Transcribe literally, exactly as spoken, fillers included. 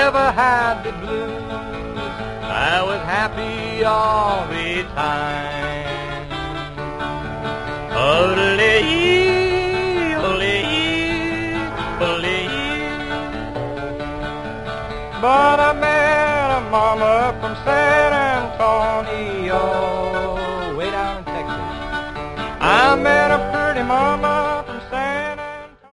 never had the blues. I was happy all the time. Ole-ee, ole-ee, ole-ee. But I met a mama from San Antonio.